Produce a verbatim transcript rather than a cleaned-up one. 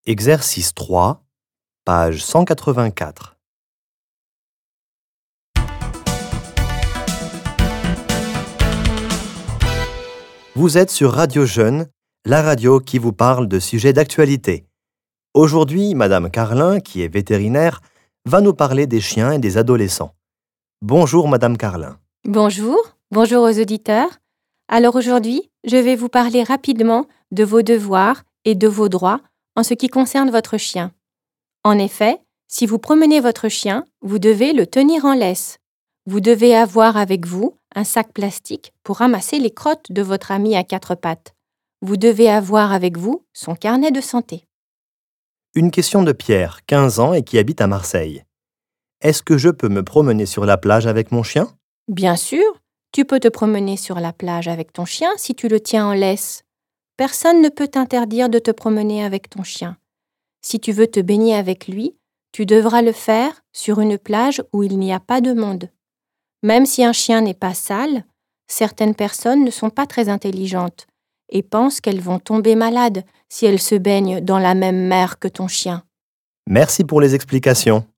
Exercice trois, page cent quatre-vingt-quatre. Vous êtes sur Radio Jeune, la radio qui vous parle de sujets d'actualité. Aujourd'hui, Madame Carlin, qui est vétérinaire, va nous parler des chiens et des adolescents. Bonjour Madame Carlin. Bonjour, bonjour aux auditeurs. Alors aujourd'hui, je vais vous parler rapidement de vos devoirs et de vos droits en ce qui concerne votre chien. En effet, si vous promenez votre chien, vous devez le tenir en laisse. Vous devez avoir avec vous un sac plastique pour ramasser les crottes de votre ami à quatre pattes. Vous devez avoir avec vous son carnet de santé. Une question de Pierre, quinze ans et qui habite à Marseille. Est-ce que je peux me promener sur la plage avec mon chien ? Bien sûr, tu peux te promener sur la plage avec ton chien si tu le tiens en laisse. Personne ne peut t'interdire de te promener avec ton chien. Si tu veux te baigner avec lui, tu devras le faire sur une plage où il n'y a pas de monde. Même si un chien n'est pas sale, certaines personnes ne sont pas très intelligentes et pensent qu'elles vont tomber malades si elles se baignent dans la même mer que ton chien. Merci pour les explications.